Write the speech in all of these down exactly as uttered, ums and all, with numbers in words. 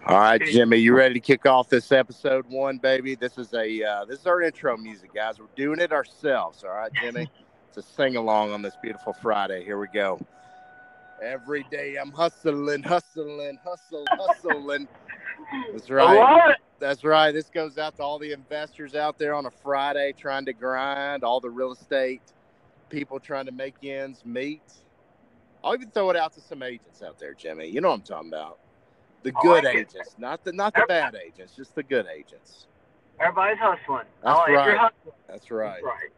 All right, Jimmy, you ready to kick off this episode one, baby? This is a uh, this is our intro music, guys. We're doing it ourselves. All right, Jimmy. It's a sing along on this beautiful Friday. Here we go. Every day I'm hustling, hustling, hustle, hustling. That's right. That's right. This goes out to all the investors out there on a Friday trying to grind, all the real estate people trying to make ends meet. I'll even throw it out to some agents out there, Jimmy. You know what I'm talking about. The good like agents, it. not the not the bad agents, just the good agents. Everybody's hustling. That's oh, right. Hustling. That's right. That's right.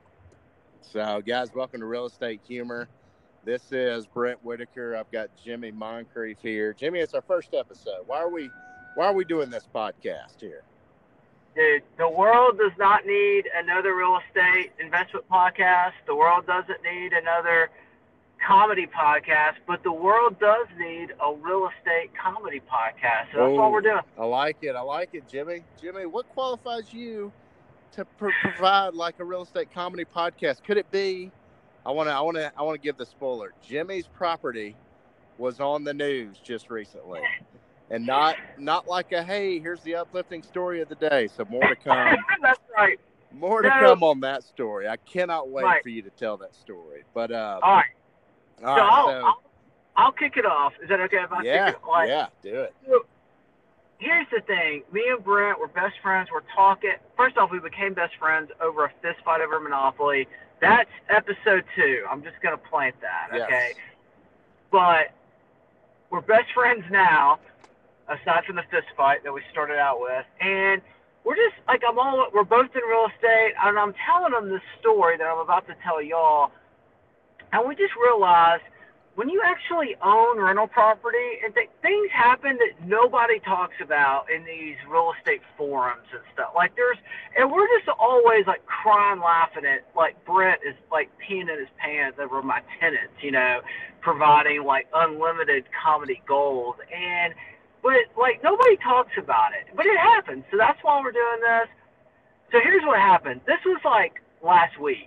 So, guys, welcome to Real Estate Humor. This is Brent Whitaker. I've got Jimmy Moncrief here. Jimmy, it's our first episode. Why are we Why are we doing this podcast here? Dude, the world does not need another real estate investment podcast. The world doesn't need another comedy podcast, but the world does need a real estate comedy podcast. So that's oh, what we're doing. I like it. I like it, Jimmy. Jimmy, what qualifies you to pr- provide like a real estate comedy podcast? Could it be? I want to. I want to. I want to give the spoiler. Jimmy's property was on the news just recently, and not not like a hey, here's the uplifting story of the day. So more to come. That's right. More to no. come on that story. I cannot wait right. for you to tell that story. But uh, all right. All so, right, I'll, so I'll, I'll kick it off. Is that okay if I yeah, kick it off? Yeah, do it. So, here's the thing. Me and Brent, we're best friends. We're talking. First off, we became best friends over a fist fight over Monopoly. That's episode two. I'm just going to plant that, okay? Yes. But we're best friends now, aside from the fist fight that we started out with. And we're just, like, I'm all, we're both in real estate. And I'm telling them this story that I'm about to tell y'all. And we just realized when you actually own rental property, and th- things happen that nobody talks about in these real estate forums and stuff. Like there's, and we're just always like crying, laughing at like Brent is like peeing in his pants over my tenants, you know, providing like unlimited comedy gold. And, but like nobody talks about it, but it happens. So that's why we're doing this. So here's what happened. This was like last week.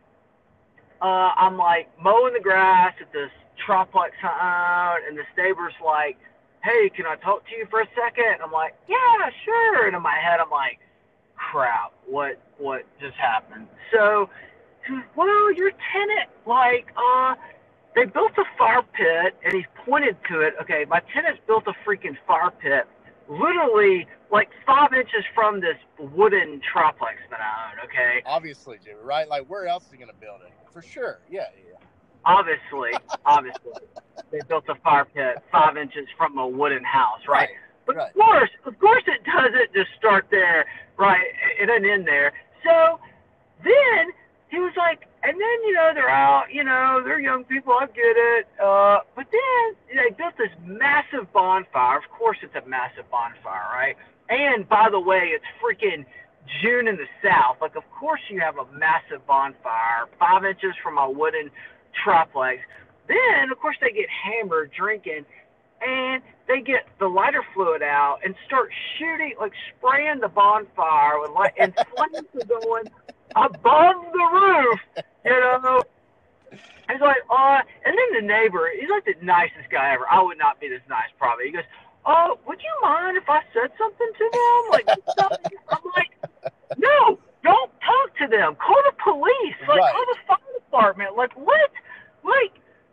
Uh, I'm like mowing the grass at this triplex out, and this neighbor's like, hey, can I talk to you for a second? I'm like, yeah, sure. And in my head, I'm like, crap, what what just happened? So, well, your tenant, like, uh, they built a fire pit, and he pointed to it. Okay, my tenant's built a freaking fire pit, literally like five inches from this wooden triplex that I own, okay? Obviously, Jimmy, right? Like, where else are you going to build it? For sure, yeah, yeah. Obviously, obviously, they built a fire pit five inches from a wooden house, right? right but right. of course, of course, it doesn't just start there, right? It doesn't end there. So then he was like, and then you know they're out, you know they're young people, I get it. Uh, but then they built this massive bonfire. Of course, it's a massive bonfire, right? And by the way, it's freaking June in the South. Like, of course you have a massive bonfire, five inches from a wooden triplex. Then, of course, they get hammered drinking, and they get the lighter fluid out and start shooting, like spraying the bonfire with light, and flames are going above the roof, you know. He's like, uh, and then the neighbor, he's like the nicest guy ever. I would not be this nice, probably. He goes, oh, would you mind if I said something to them? Like, I'm like, no, don't talk to them. Call the police. Like, right. call the fire department. Like, what? Like,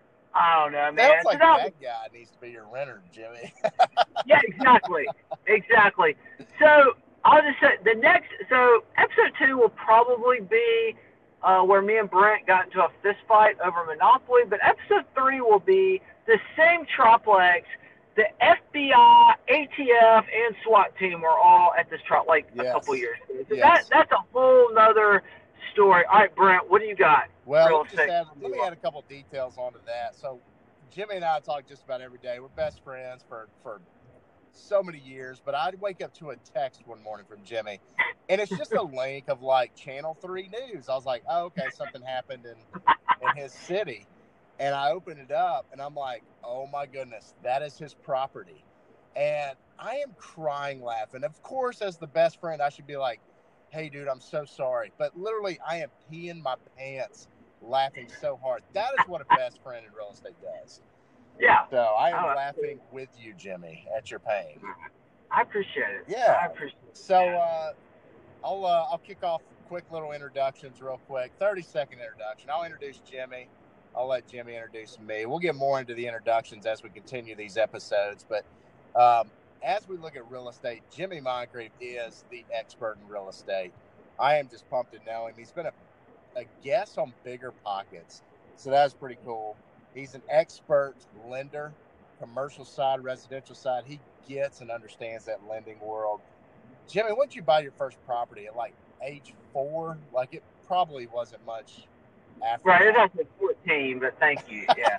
I don't know, man. Sounds like so that, that guy needs to be your renter, Jimmy. yeah, exactly. Exactly. So, I'll just say, the next, so episode two will probably be uh, where me and Brent got into a fist fight over Monopoly, but episode three will be the same triplex. The F B I, A T F, and SWAT team were all at this trial like yes. a couple years ago. So yes. that, that's a whole nother story. All right, Brent, what do you got? Well, let me, just add, let me add a couple details onto that. So Jimmy and I talk just about every day. We're best friends for, for so many years, but I'd wake up to a text one morning from Jimmy, and it's just a link of like Channel three News. I was like, oh, okay, something happened in, in his city. And I opened it up, and I'm like, oh, my goodness, that is his property. And I am crying laughing. Of course, as the best friend, I should be like, hey, dude, I'm so sorry. But literally, I am peeing my pants laughing so hard. That is what a best friend in real estate does. Yeah. So I am oh, laughing with you, Jimmy, at your pain. I appreciate it. Yeah. I appreciate it. So uh, I'll uh, I'll kick off quick little introductions real quick. thirty second introduction. I'll introduce Jimmy. I'll let Jimmy introduce me. We'll get more into the introductions as we continue these episodes. But um, as we look at real estate, Jimmy Moncrief is the expert in real estate. I am just pumped to know him. He's been a, a guest on Bigger Pockets. So that's pretty cool. He's an expert lender, commercial side, residential side. He gets and understands that lending world. Jimmy, when did you buy your first property? At like age four? Like it probably wasn't much after Right, that. it was actually fourteen, but thank you. Yeah.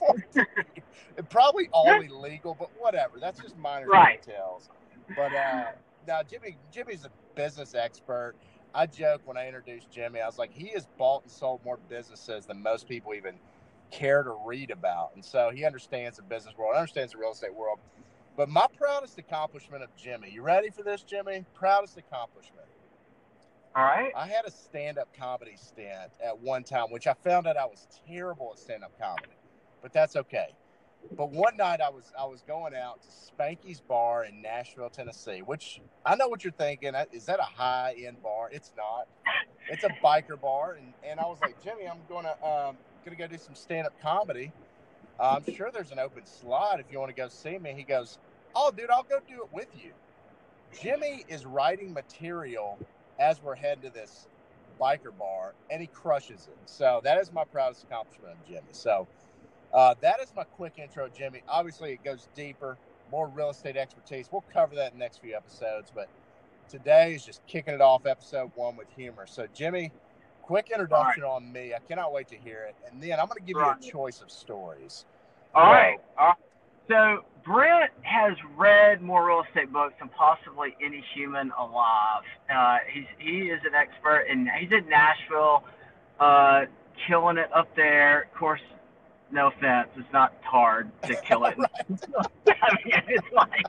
Probably all illegal, but whatever. That's just minor right. details. But uh, now Jimmy, Jimmy's a business expert. I joke when I introduced Jimmy, I was like, he has bought and sold more businesses than most people even care to read about. And so he understands the business world, understands the real estate world. But my proudest accomplishment of Jimmy, you ready for this, Jimmy? Proudest accomplishment. All right. I had a stand-up comedy stint at one time, which I found out I was terrible at stand-up comedy, but that's okay. But one night I was I was going out to Spanky's Bar in Nashville, Tennessee, which I know what you're thinking. Is that a high-end bar? It's not. It's a biker bar, and, and I was like, Jimmy, I'm gonna um, gonna go do some stand-up comedy. Uh, I'm sure there's an open slot if you want to go see me. He goes, oh, dude, I'll go do it with you. Jimmy is writing material as we're heading to this biker bar, and he crushes it. So that is my proudest accomplishment of Jimmy. So uh, that is my quick intro, Jimmy. Obviously, it goes deeper, more real estate expertise. We'll cover that in the next few episodes, but today is just kicking it off, episode one with humor. So, Jimmy, quick introduction right. on me. I cannot wait to hear it. And then I'm going to give right. you a choice of stories. All so, right. All right. So, Brent has read more real estate books than possibly any human alive. Uh, he's he is an expert, and he's in Nashville, uh, killing it up there. Of course, no offense, it's not hard to kill it. right. I mean, it's like,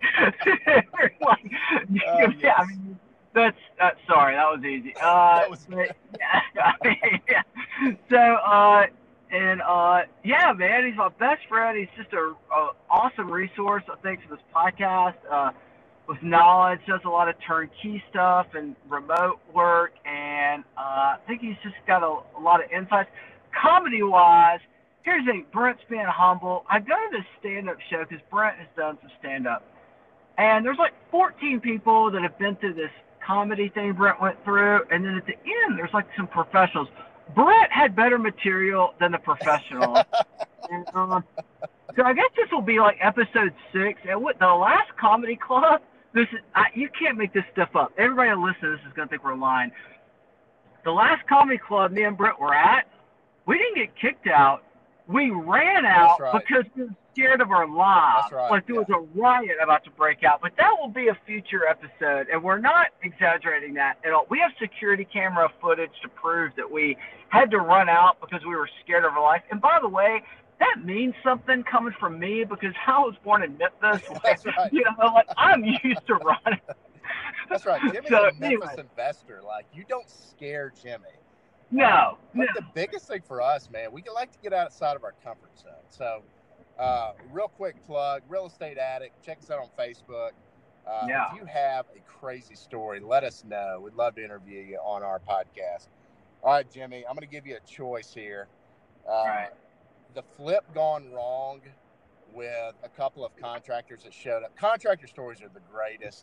like uh, yeah, I mean, that's uh, sorry, that was easy. Uh, that was but, yeah, I mean, yeah. So, uh, and uh, yeah, man, he's my best friend. He's just a, a awesome resource, I think, for this podcast. Uh, with knowledge, does a lot of turnkey stuff and remote work, and uh, I think he's just got a, a lot of insights. Comedy-wise, here's the thing, Brent's being humble. I go to this stand-up show because Brent has done some stand-up, and there's like fourteen people that have been through this comedy thing Brent went through, and then at the end, there's like some professionals. Brent had better material than the professionals. and, um, so I guess this will be like episode six. And what the last comedy club, this is, I, you can't make this stuff up. Everybody that listens to this is going to think we're lying. The last comedy club me and Brent were at, we didn't get kicked out. We ran out right. because we were scared of our lives. That's right. Like there yeah. was a riot about to break out. But that will be a future episode, and we're not exaggerating that at all. We have security camera footage to prove that we had to run out because we were scared of our life. And by the way, that means something coming from me because I was born in Memphis. That's right. You know, like I'm used to running. That's right. Jimmy's so, a Memphis anyway. investor. Like, you don't scare Jimmy. No. Um, but no. the biggest thing for us, man, we like to get outside of our comfort zone. So, uh, real quick plug, Real Estate Addict. Check us out on Facebook. Uh, yeah. If you have a crazy story, let us know. We'd love to interview you on our podcast. All right, Jimmy, I'm going to give you a choice here. Uh, All right. The flip gone wrong with a couple of contractors that showed up. Contractor stories are the greatest.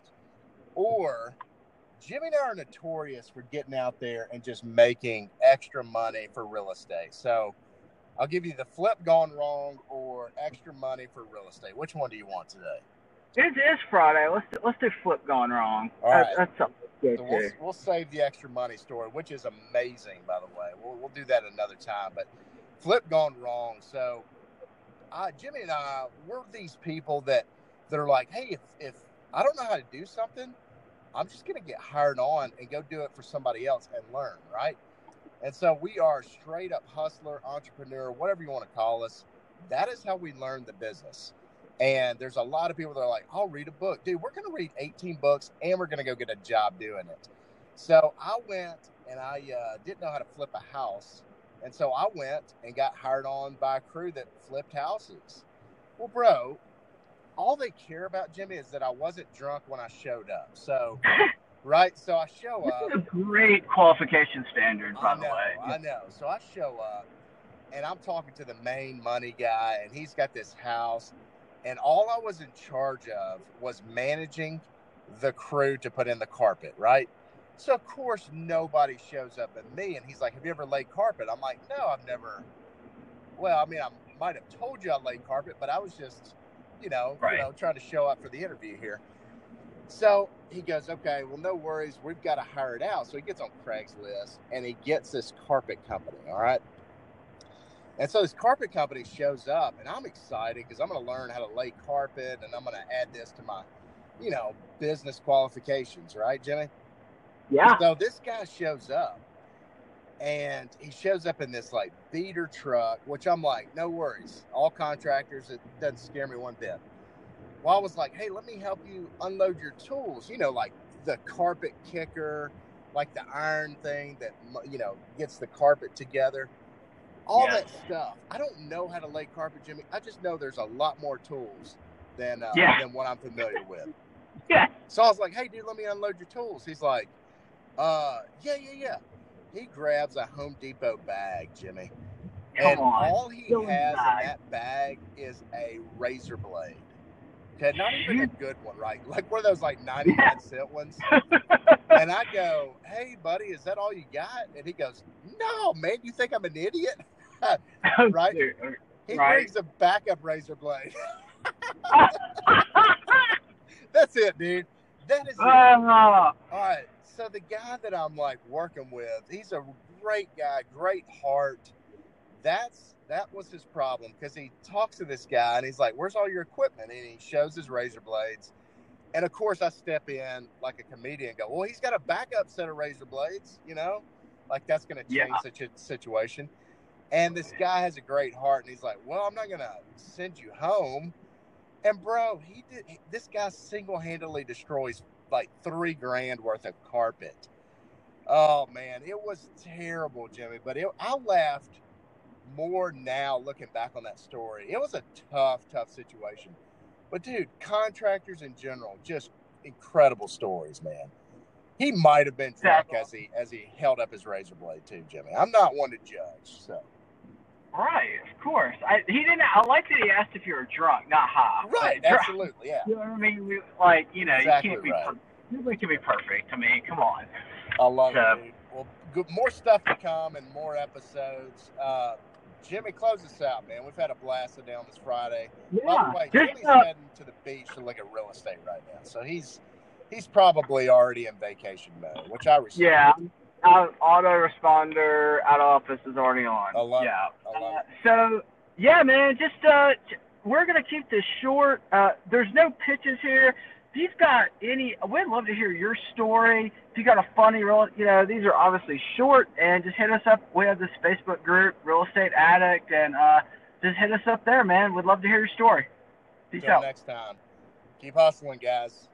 Or Jimmy and I are notorious for getting out there and just making extra money for real estate. So I'll give you the flip gone wrong or extra money for real estate. Which one do you want today? It is Friday. Let's do, let's do flip gone wrong. All right. That, that's something good so too. we'll, we'll save the extra money story, which is amazing, by the way. We'll we'll do that another time. But flip gone wrong. So uh, Jimmy and I, we're these people that that are like, hey, if if I don't know how to do something, I'm just going to get hired on and go do it for somebody else and learn, right? And so we are straight up hustler, entrepreneur, whatever you want to call us. That is how we learn the business. And there's a lot of people that are like, I'll read a book. Dude, we're going to read eighteen books and we're going to go get a job doing it. So I went and I uh, didn't know how to flip a house. And so I went and got hired on by a crew that flipped houses. Well, bro, all they care about, Jimmy, is that I wasn't drunk when I showed up. So, right? So I show up. This is a great qualification standard, by I know, the way. I know. So I show up, and I'm talking to the main money guy, and he's got this house, and all I was in charge of was managing the crew to put in the carpet, right? So, of course, nobody shows up at me, and he's like, have you ever laid carpet? I'm like, no, I've never. Well, I mean, I might have told you I laid carpet, but I was just, you know, right. you know, trying to show up for the interview here. So he goes, okay, well, no worries. We've got to hire it out. So he gets on Craigslist, and he gets this carpet company, all right? And so this carpet company shows up, and I'm excited because I'm going to learn how to lay carpet, and I'm going to add this to my, you know, business qualifications, right, Jimmy? Yeah. So this guy shows up, and he shows up in this, like, beater truck, which I'm like, no worries. All contractors, it doesn't scare me one bit. Well, I was like, hey, let me help you unload your tools, you know, like the carpet kicker, like the iron thing that, you know, gets the carpet together. All yes. that stuff. I don't know how to lay carpet, Jimmy. I just know there's a lot more tools than uh, yeah. than what I'm familiar with. Yeah. So I was like, hey, dude, let me unload your tools. He's like, uh, yeah, yeah, yeah. He grabs a Home Depot bag, Jimmy. Come and on. all he Still has in bag. that bag is a razor blade. Okay, not even a good one, right? Like one of those like ninety-nine cent ones. And I go, hey, buddy, is that all you got? And he goes, no, man, you think I'm an idiot? Right? He right. brings a backup razor blade. That's it, dude. That is it. Uh, All right. So the guy that I'm like working with, he's a great guy, great heart. That's that was his problem because he talks to this guy and he's like, where's all your equipment? And he shows his razor blades. And of course I step in like a comedian and go, well, he's got a backup set of razor blades, you know, like that's going to change yeah. such a situation. And this guy has a great heart and he's like, well, I'm not going to send you home. And bro, he did. This guy single-handedly destroys like three grand worth of carpet. Oh man, it was terrible, Jimmy. But it, I laughed more now looking back on that story. It was a tough, tough situation. But dude, contractors in general, just incredible stories, man. He might have been drunk as he as he held up his razor blade too, Jimmy. I'm not one to judge, so. Right, of course. I, he didn't. I like that he asked if you were drunk, not high. Right, like, absolutely, yeah. You know what I mean? We, like, you know, exactly you can't be. right. Per- Nobody can be perfect. I mean, come on. I love so, it, dude. Well, good, more stuff to come and more episodes. Uh, Jimmy, close us out, man. We've had a blast today on this Friday. Yeah. By the way, Just, Jimmy's uh, heading to the beach to look at real estate right now, so he's he's probably already in vacation mode, which I respect. Yeah. Out, autoresponder out of office is already on. I love yeah. it. I love uh, it. So yeah, man, just uh, we're gonna keep this short. Uh, there's no pitches here. If you've got any, we'd love to hear your story. If you got a funny real, you know, these are obviously short, and just hit us up. We have this Facebook group, Real Estate Addict, and uh, just hit us up there, man. We'd love to hear your story. Peace Until out. next time. Keep hustling, guys.